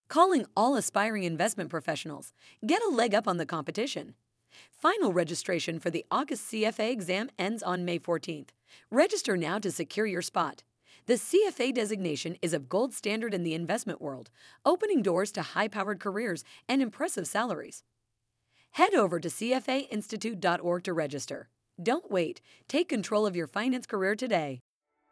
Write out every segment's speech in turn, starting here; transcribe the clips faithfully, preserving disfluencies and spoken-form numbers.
calling all aspiring investment professionals. Get a leg up on the competition. Final registration for the August C F A exam ends on May fourteenth. Register now to secure your spot. The C F A designation is of gold standard in the investment world, opening doors to high-powered careers and impressive salaries. Head over to C F A institute dot org to register. Don't wait. Take control of your finance career today.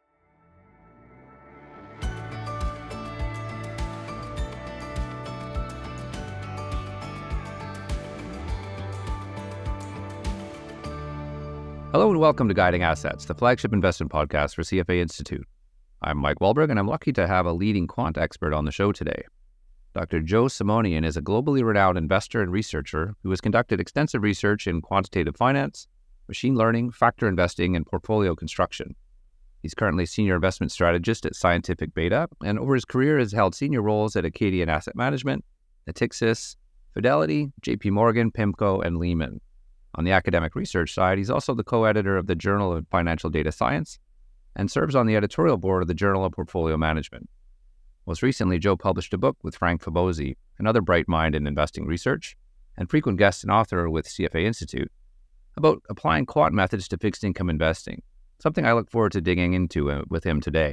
Hello and welcome to Guiding Assets, the flagship investment podcast for C F A Institute. I'm Mike Wahlberg, and I'm lucky to have a leading quant expert on the show today. Doctor Joe Simonian is a globally renowned investor and researcher who has conducted extensive research in quantitative finance, machine learning, factor investing, and portfolio construction. He's currently senior investment strategist at Scientific Beta, and over his career has held senior roles at Acadian Asset Management, Natixis, Fidelity, J P Morgan, PIMCO, and Lehman. On the academic research side, he's also the co-editor of the Journal of Financial Data Science and serves on the editorial board of the Journal of Portfolio Management. Most recently, Joe published a book with Frank Fabozzi, another bright mind in investing research, and frequent guest and author with C F A Institute, about applying quant methods to fixed income investing, something I look forward to digging into uh, with him today.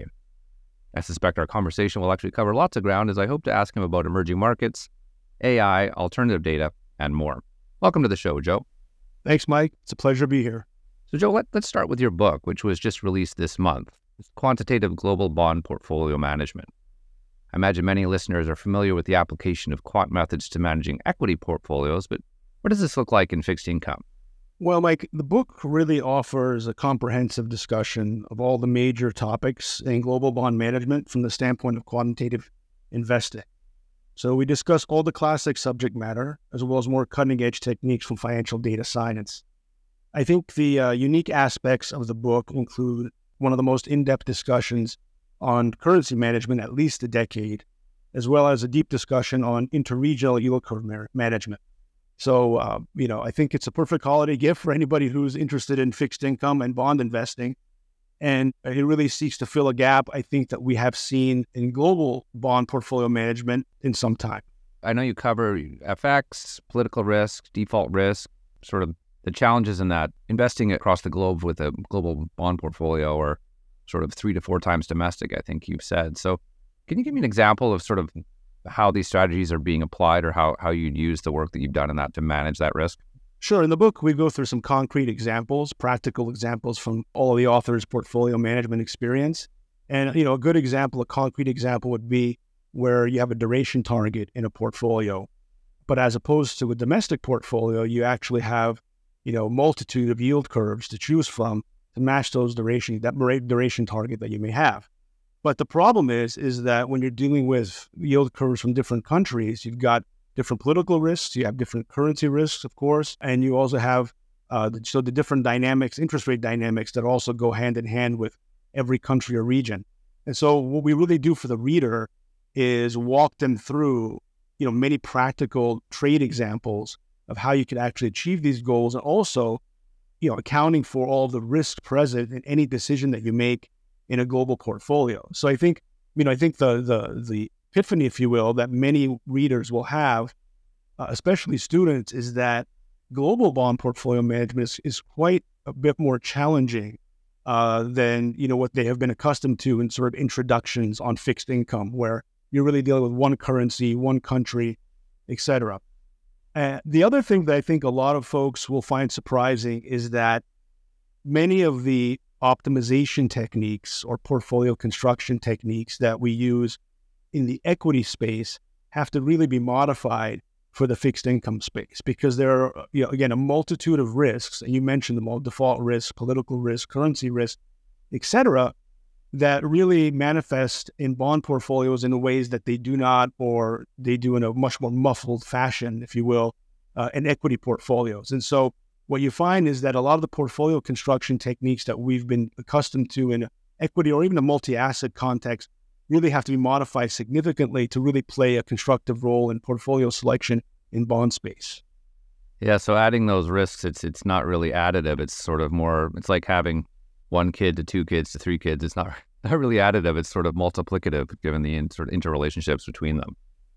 I suspect our conversation will actually cover lots of ground as I hope to ask him about emerging markets, A I, alternative data, and more. Welcome to the show, Joe. Thanks, Mike. It's a pleasure to be here. So, Joe, let, let's start with your book, which was just released this month, Quantitative Global Bond Portfolio Management. I imagine many listeners are familiar with the application of quant methods to managing equity portfolios, but what does this look like in fixed income? Well, Mike, the book really offers a comprehensive discussion of all the major topics in global bond management from the standpoint of quantitative investing. So we discuss all the classic subject matter, as well as more cutting-edge techniques from financial data science. I think the uh, unique aspects of the book include one of the most in-depth discussions on currency management, at least a decade, as well as a deep discussion on interregional yield curve ma- management. So, uh, you know, I think it's a perfect holiday gift for anybody who's interested in fixed income and bond investing. And it really seeks to fill a gap, I think, that we have seen in global bond portfolio management in some time. I know you cover F X, political risk, default risk, sort of the challenges in that investing across the globe with a global bond portfolio, or sort of three to four times domestic, I think you've said. So can you give me an example of sort of how these strategies are being applied, or how, how you'd use the work that you've done in that to manage that risk? Sure. In the book, we go through some concrete examples, practical examples from all of the authors' portfolio management experience. And, you know, a good example, a concrete example would be where you have a duration target in a portfolio. But as opposed to a domestic portfolio, you actually have, you know, a multitude of yield curves to choose from to match those duration, that duration target that you may have. But the problem is, is that when you're dealing with yield curves from different countries, you've got different political risks, you have different currency risks, of course, and you also have uh, the, so the different dynamics, interest rate dynamics that also go hand in hand with every country or region. And so what we really do for the reader is walk them through, you know, many practical trade examples of how you can actually achieve these goals, and also, you know, accounting for all the risk present in any decision that you make in a global portfolio. So I think, you know, I think the the the epiphany, if you will, that many readers will have, uh, especially students, is that global bond portfolio management is, is quite a bit more challenging uh, than, you know, what they have been accustomed to in sort of introductions on fixed income, where you're really dealing with one currency, one country, et cetera. Uh, the other thing that I think a lot of folks will find surprising is that many of the optimization techniques or portfolio construction techniques that we use in the equity space have to really be modified for the fixed income space, because there are, you know, again, a multitude of risks, and you mentioned them all: default risk, political risk, currency risk, et cetera, that really manifest in bond portfolios in ways that they do not, or they do in a much more muffled fashion, if you will, uh, in equity portfolios. And so what you find is that a lot of the portfolio construction techniques that we've been accustomed to in equity or even a multi-asset context really have to be modified significantly to really play a constructive role in portfolio selection in bond space. Yeah, so adding those risks, it's it's not really additive. It's sort of more, it's like having one kid to two kids to three kids. It's not, not really additive. It's sort of multiplicative given the in, sort of interrelationships between them.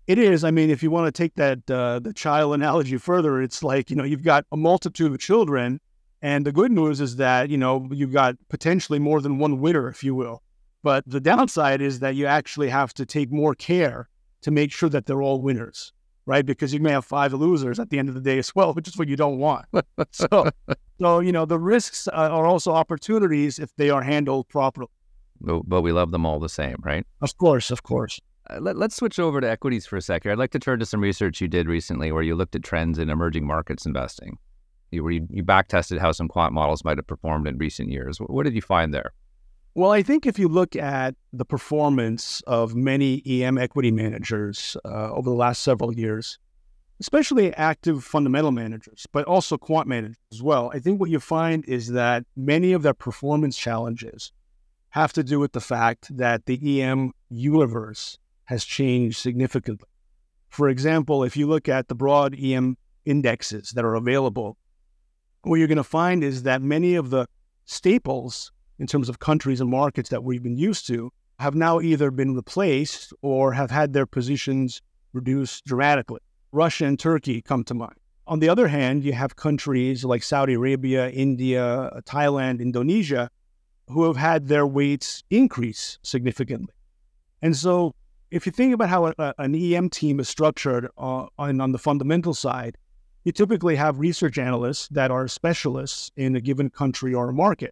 It is. I mean, if you want to take that uh, the child analogy further, it's like, you know, you've got a multitude of children, and the good news is that, you know, you've got potentially more than one winner, if you will. But the downside is that you actually have to take more care to make sure that they're all winners, right? Because you may have five losers at the end of the day as well, which is what you don't want. so, so, you know, the risks uh, are also opportunities if they are handled properly. But, but we love them all the same, right? Of course, of course. Uh, let, let's switch over to equities for a second. I'd like to turn to some research you did recently where you looked at trends in emerging markets investing. You, where you, you back-tested how some quant models might have performed in recent years. What, what did you find there? Well, I think if you look at the performance of many E M equity managers uh, over the last several years, especially active fundamental managers, but also quant managers as well, I think what you find is that many of their performance challenges have to do with the fact that the E M universe has changed significantly. For example, if you look at the broad E M indexes that are available, what you're going to find is that many of the staples in terms of countries and markets that we've been used to have now either been replaced or have had their positions reduced dramatically. Russia and Turkey come to mind. On the other hand, you have countries like Saudi Arabia, India, Thailand, Indonesia, who have had their weights increase significantly. And so if you think about how a, an E M team is structured uh, on, on the fundamental side, you typically have research analysts that are specialists in a given country or a market.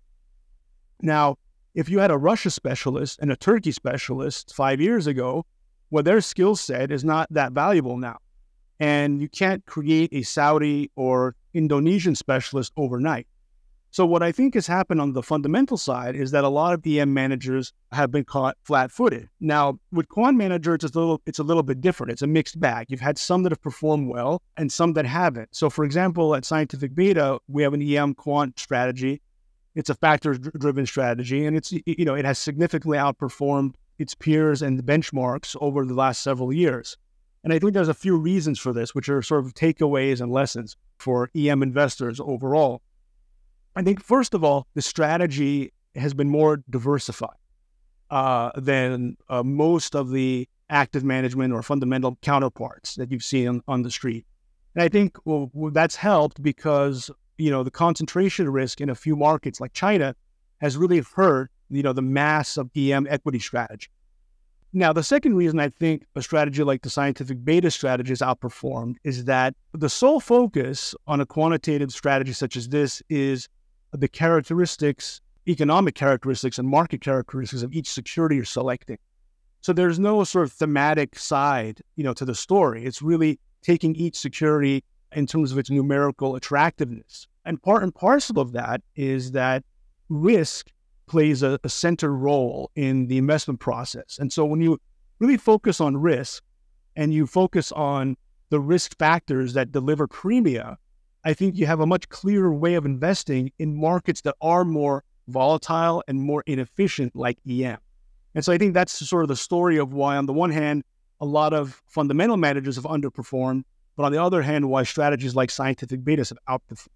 Now, if you had a Russia specialist and a Turkey specialist five years ago, well, their skill set is not that valuable now. And you can't create a Saudi or Indonesian specialist overnight. So what I think has happened on the fundamental side is that a lot of E M managers have been caught flat-footed. Now, with quant managers, it's a little, it's a little bit different. It's a mixed bag. You've had some that have performed well and some that haven't. So for example, at Scientific Beta, we have an E M quant strategy. It's a factor-driven strategy, and it's, you know, it has significantly outperformed its peers and the benchmarks over the last several years. And I think there's a few reasons for this, which are sort of takeaways and lessons for E M investors overall. I think, first of all, the strategy has been more diversified uh, than uh, most of the active management or fundamental counterparts that you've seen on, on the street. And I think well, that's helped because, you know, the concentration risk in a few markets like China has really hurt, you know, the mass of E M equity strategy. Now, the second reason I think a strategy like the Scientific Beta strategy is outperformed is that the sole focus on a quantitative strategy such as this is the characteristics, economic characteristics and market characteristics of each security you're selecting. So there's no sort of thematic side, you know, to the story. It's really taking each security in terms of its numerical attractiveness. And part and parcel of that is that risk plays a, a center role in the investment process. And so when you really focus on risk and you focus on the risk factors that deliver premia, I think you have a much clearer way of investing in markets that are more volatile and more inefficient like E M. And so I think that's sort of the story of why, on the one hand, a lot of fundamental managers have underperformed, but on the other hand, why strategies like Scientific Betas have outperformed.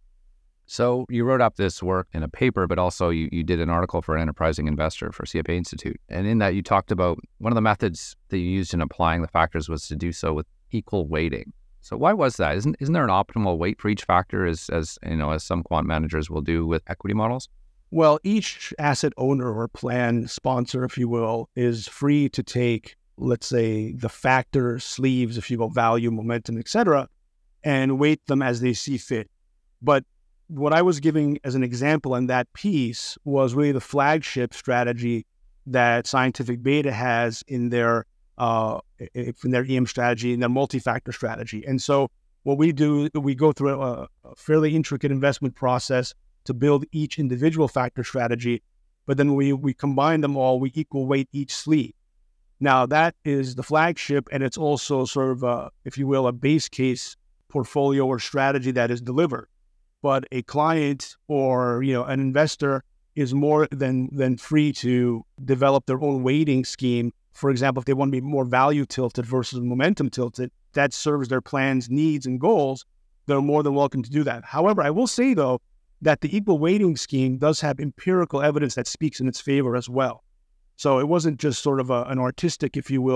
So you wrote up this work in a paper, but also you, you did an article for an enterprising investor for C F A Institute. And in that you talked about one of the methods that you used in applying the factors was to do so with equal weighting. So why was that? Isn't isn't there an optimal weight for each factor as, as you know, as some quant managers will do with equity models? Well, each asset owner or plan sponsor, if you will, is free to take, let's say, the factor sleeves, if you will, value, momentum, et cetera, and weight them as they see fit. But what I was giving as an example in that piece was really the flagship strategy that Scientific Beta has in their uh, in their E M strategy, in their multi-factor strategy. And so what we do, we go through a, a fairly intricate investment process to build each individual factor strategy, but then we we combine them all, we equal weight each sleeve. Now that is the flagship, and it's also sort of a, if you will, a base case portfolio or strategy that is delivered. But a client or, you know, an investor is more than than free to develop their own weighting scheme. For example, if they want to be more value tilted versus momentum tilted, that serves their plan's needs and goals, they're more than welcome to do that. However, I will say, though, that the equal weighting scheme does have empirical evidence that speaks in its favor as well. So it wasn't just sort of a, an artistic, if you will,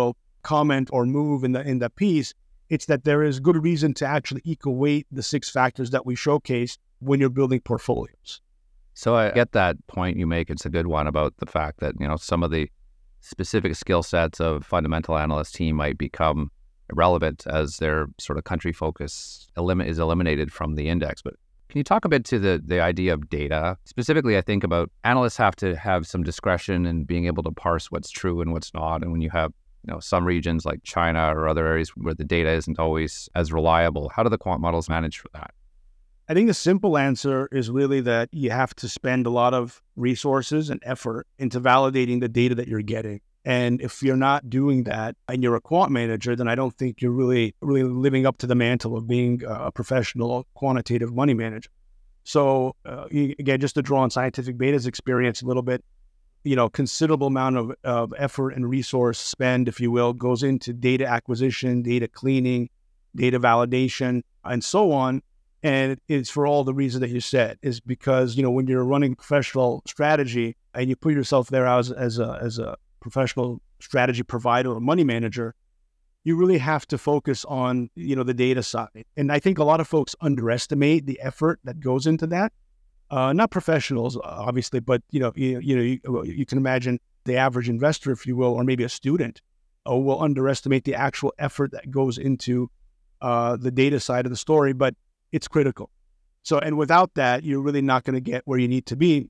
comment or move in the in the piece. It's that there is good reason to actually equal weight the six factors that we showcase when you're building portfolios. So I get that point you make. It's a good one about the fact that, you know, some of the specific skill sets of fundamental analyst team might become irrelevant as their sort of country focus elim- is eliminated from the index. But can you talk a bit to the, the idea of data? Specifically, I think about analysts have to have some discretion in being able to parse what's true and what's not. And when you have, you know, some regions like China or other areas where the data isn't always as reliable, how do the quant models manage for that? I think the simple answer is really that you have to spend a lot of resources and effort into validating the data that you're getting. And if you're not doing that and you're a quant manager, then I don't think you're really, really living up to the mantle of being a professional quantitative money manager. So uh, again, just to draw on Scientific Beta's experience a little bit, you know, considerable amount of, of effort and resource spend, if you will, goes into data acquisition, data cleaning, data validation, and so on. And it's for all the reasons that you said, is because, you know, when you're running professional strategy and you put yourself there as, as a as a professional strategy provider or money manager, you really have to focus on, you know, the data side. And I think a lot of folks underestimate the effort that goes into that. Uh, not professionals, obviously, but, you know, you, you know, you, you can imagine the average investor, if you will, or maybe a student, uh, will underestimate the actual effort that goes into uh, the data side of the story. But it's critical. So, and without that, you're really not going to get where you need to be.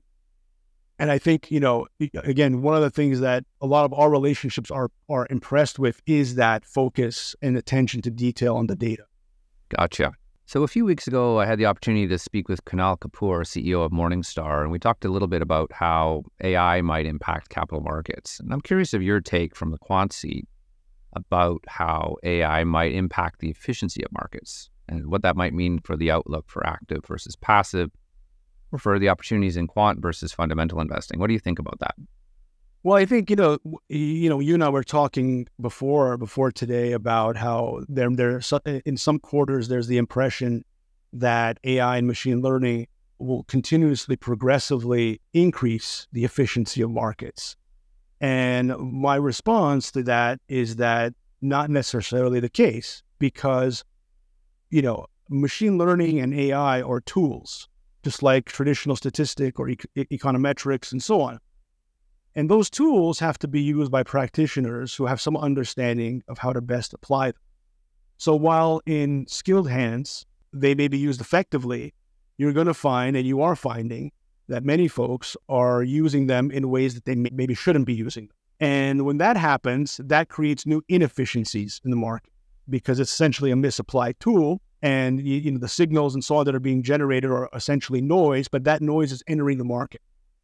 And I think, you know, again, one of the things that a lot of our relationships are are impressed with is that focus and attention to detail on the data. Gotcha. So a few weeks ago, I had the opportunity to speak with Kunal Kapoor, C E O of Morningstar, and we talked a little bit about how A I might impact capital markets. And I'm curious of your take from the quant seat about how A I might impact the efficiency of markets and what that might mean for the outlook for active versus passive, or for the opportunities in quant versus fundamental investing. What do you think about that? Well, I think, you know, you know, you and I were talking before before today about how there, there in some quarters there's the impression that A I and machine learning will continuously, progressively increase the efficiency of markets. And my response to that is that not necessarily the case, because, you know, machine learning and A I are tools, just like traditional statistic or e- econometrics and so on. And those tools have to be used by practitioners who have some understanding of how to best apply them. So while in skilled hands, they may be used effectively, you're going to find, and you are finding, that many folks are using them in ways that they may, maybe shouldn't be using them. And when that happens, that creates new inefficiencies in the market, because it's essentially a misapplied tool. And you, you know, the signals and so on that are being generated are essentially noise, but that noise is entering the market.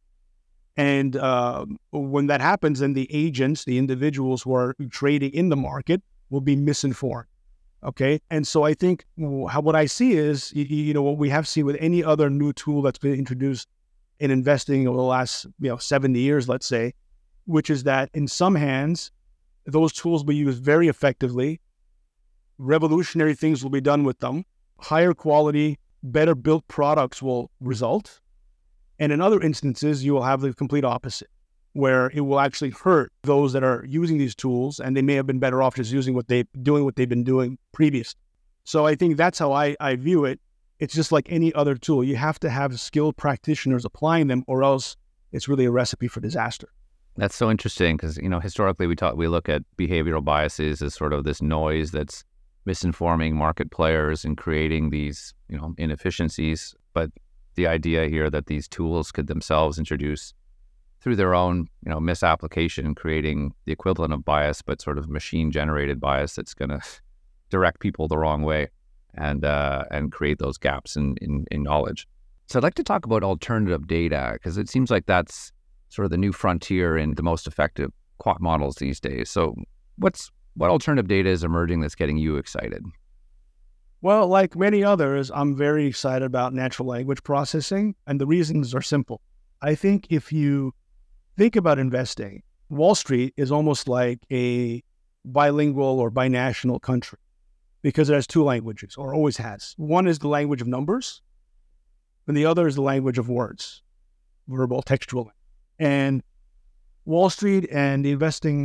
And uh, when that happens, then the agents, the individuals who are trading in the market, will be misinformed. Okay. And so I think how, what I see is, you, you know, what we have seen with any other new tool that's been introduced in investing over the last, you know, seventy years, let's say, which is that in some hands, those tools will be used very effectively. Revolutionary things will be done with them. Higher quality, better built products will result. And in other instances, you will have the complete opposite, where it will actually hurt those that are using these tools, and they may have been better off just using what they doing what they've been doing previously. So I think that's how I, I view it. It's just like any other tool. You have to have skilled practitioners applying them, or else it's really a recipe for disaster. That's so interesting because, you know, historically we talk, we look at behavioral biases as sort of this noise that's misinforming market players and creating these, you know, inefficiencies. But the idea here that these tools could themselves introduce through their own, you know, misapplication, creating the equivalent of bias, but sort of machine-generated bias that's going to direct people the wrong way and uh, and create those gaps in, in, in knowledge. So I'd like to talk about alternative data, because it seems like that's sort of the new frontier in the most effective quant models these days. So what's what alternative data is emerging that's getting you excited? Well, like many others, I'm very excited about natural language processing, and the reasons are simple. I think if you think about investing, Wall Street is almost like a bilingual or binational country because it has two languages, or always has. One is the language of numbers, and the other is the language of words, verbal, textual. And Wall Street and the investing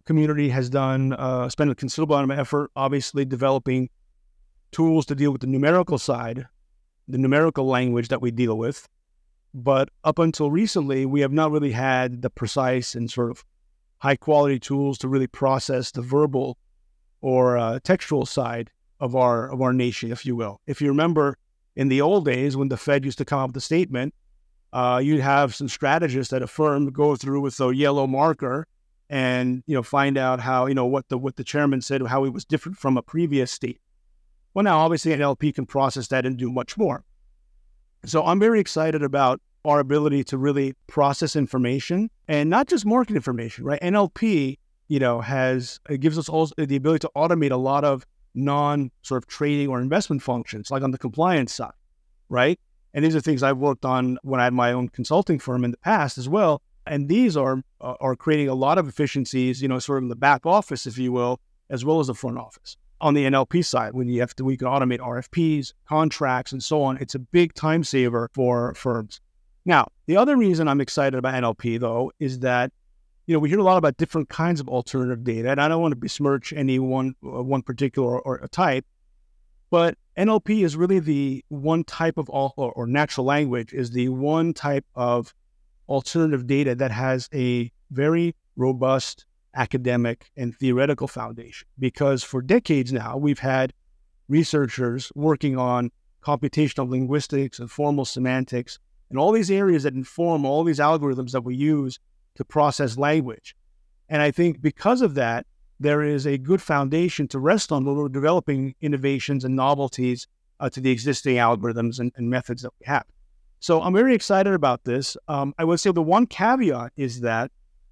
community has done, uh, spent a considerable amount of effort, obviously developing tools to deal with the numerical side, the numerical language that we deal with. But up until recently, we have not really had the precise and sort of high quality tools to really process the verbal or uh, textual side of our of our nation, if you will. If you remember in the old days when the Fed used to come up with a statement, uh, you'd have some strategists at a firm go through with a yellow marker and, you know, find out how, you know, what the what the chairman said, how it was different from a previous state. Well, now obviously an N L P can process that and do much more. So I'm very excited about our ability to really process information, and not just market information, right? N L P, you know, has, it gives us also the ability to automate a lot of non sort of trading or investment functions, like on the compliance side, right? And these are things I've worked on when I had my own consulting firm in the past as well. And these are, uh, are creating a lot of efficiencies, you know, sort of in the back office, if you will, as well as the front office. On the N L P side, when you have to, we can automate R F Ps, contracts, and so on. It's a big time saver for firms. Now, the other reason I'm excited about N L P, though, is that, you know, we hear a lot about different kinds of alternative data, and I don't want to besmirch any one, uh, one particular or, or a type, but N L P is really the one type of, or, or natural language is the one type of alternative data that has a very robust academic and theoretical foundation. Because for decades now, we've had researchers working on computational linguistics and formal semantics and all these areas that inform all these algorithms that we use to process language. And I think because of that, there is a good foundation to rest on when we're developing innovations and novelties uh, to the existing algorithms and, and methods that we have. So I'm very excited about this. Um, I would say the one caveat is that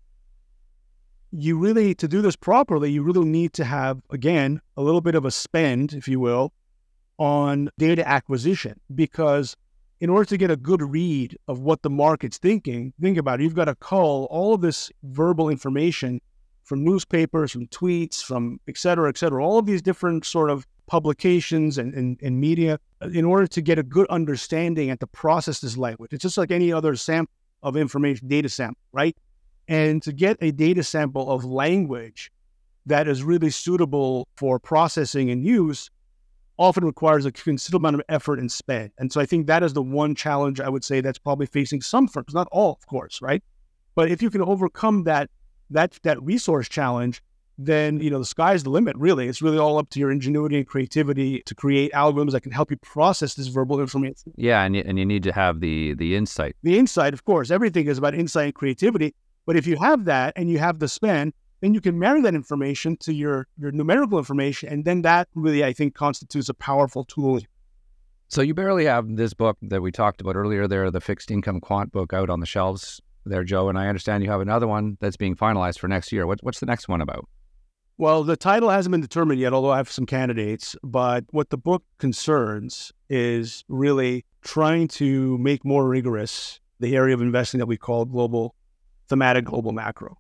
you really, to do this properly, you really need to have, again, a little bit of a spend, if you will, on data acquisition, because in order to get a good read of what the market's thinking, think about it, you've got to cull all of this verbal information from newspapers, from tweets, from et cetera, et cetera, all of these different sort of publications and, and, and media in order to get a good understanding and to process this language. It's just like any other sample of information, data sample, right? And to get a data sample of language that is really suitable for processing and use often requires a considerable amount of effort and spend. And so I think that is the one challenge I would say that's probably facing some firms, not all, of course, right? But if you can overcome that that that resource challenge, then, you know, the sky's the limit, really. It's really all up to your ingenuity and creativity to create algorithms that can help you process this verbal information. Yeah, and you, and you need to have the the insight. The insight, of course. Everything is about insight and creativity. But if you have that and you have the spend, then you can marry that information to your, your numerical information. And then that really, I think, constitutes a powerful tool. So you barely have this book that we talked about earlier there, the fixed income quant book, out on the shelves there, Joe. And I understand you have another one that's being finalized for next year. What, what's the next one about? Well, the title hasn't been determined yet, although I have some candidates. But what the book concerns is really trying to make more rigorous the area of investing that we call global, thematic global macro.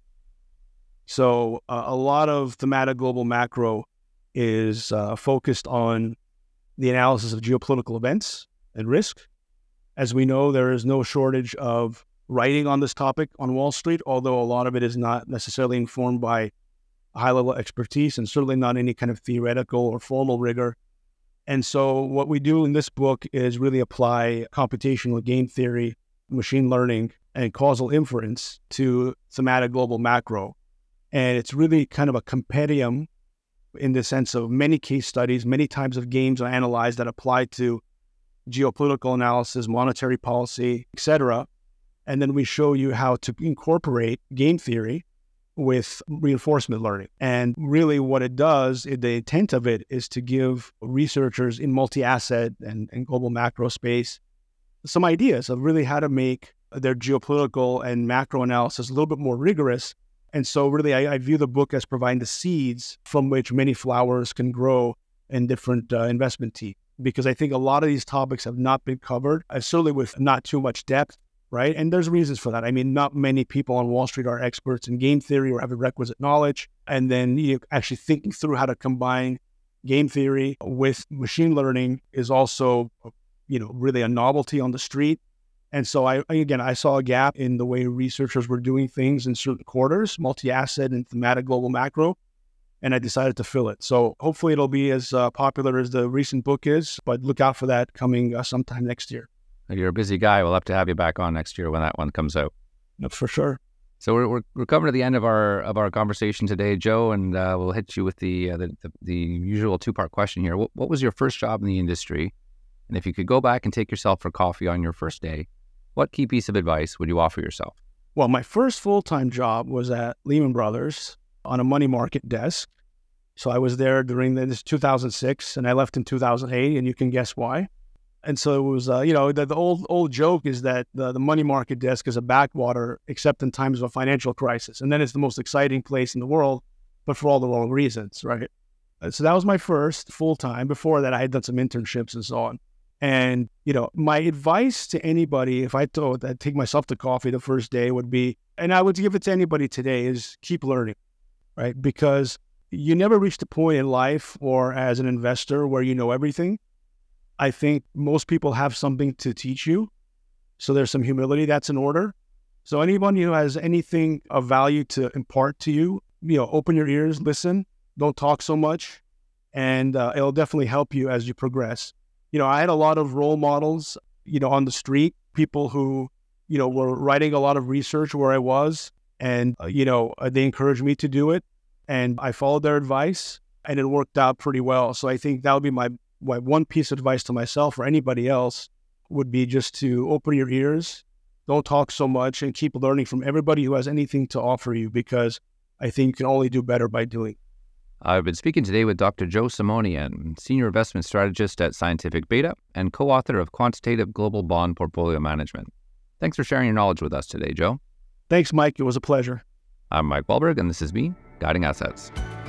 So uh, a lot of thematic global macro is uh, focused on the analysis of geopolitical events and risk. As we know, there is no shortage of writing on this topic on Wall Street, although a lot of it is not necessarily informed by high-level expertise and certainly not any kind of theoretical or formal rigor. And so what we do in this book is really apply computational game theory, machine learning, and causal inference to thematic global macro. And it's really kind of a compendium in the sense of many case studies, many types of games are analyzed that apply to geopolitical analysis, monetary policy, et cetera. And then we show you how to incorporate game theory with reinforcement learning. And really what it does, the intent of it is to give researchers in multi-asset and, and global macro space some ideas of really how to make their geopolitical and macro analysis a little bit more rigorous. And so really, I, I view the book as providing the seeds from which many flowers can grow in different uh, investment teams. Because I think a lot of these topics have not been covered, uh, certainly with not too much depth, right? And there's reasons for that. I mean, not many people on Wall Street are experts in game theory or have a requisite knowledge. And then you know, actually thinking through how to combine game theory with machine learning is also, you know, really a novelty on the street. And so I, again, I saw a gap in the way researchers were doing things in certain quarters, multi-asset and thematic global macro, and I decided to fill it. So hopefully it'll be as uh, popular as the recent book is, but look out for that coming uh, sometime next year. You're a busy guy. We'll have to have you back on next year when that one comes out. For sure. So we're we're, we're coming to the end of our of our conversation today, Joe, and uh, we'll hit you with the, uh, the the the usual two part question here. What, what was your first job in the industry? And if you could go back and take yourself for coffee on your first day, what key piece of advice would you offer yourself? Well, my first full time job was at Lehman Brothers on a money market desk. So I was there during the, this two thousand six, and I left in two thousand eight, and you can guess why. And so it was, uh, you know, the, the old old joke is that the, the money market desk is a backwater, except in times of a financial crisis. And then it's the most exciting place in the world, but for all the wrong reasons, right? So that was my first full time. Before that, I had done some internships and so on. And, you know, my advice to anybody, if I thought I'd take myself to coffee the first day, would be, and I would give it to anybody today, is keep learning, right? Because you never reach the point in life or as an investor where you know everything. I think most people have something to teach you. So there's some humility that's in order. So anyone who has anything of value to impart to you, you know, open your ears, listen, don't talk so much, and uh, it'll definitely help you as you progress. You know, I had a lot of role models, you know, on the street, people who, you know, were writing a lot of research where I was, and, uh, you know, uh, they encouraged me to do it, and I followed their advice, and it worked out pretty well. So I think that would be my my one piece of advice to myself or anybody else would be just to open your ears, don't talk so much, and keep learning from everybody who has anything to offer you, because I think you can only do better by doing. I've been speaking today with Doctor Joe Simonian, Senior Investment Strategist at Scientific Beta and co-author of Quantitative Global Bond Portfolio Management. Thanks for sharing your knowledge with us today, Joe. Thanks, Mike. It was a pleasure. I'm Mike Wahlberg, and this is me, Guiding Assets.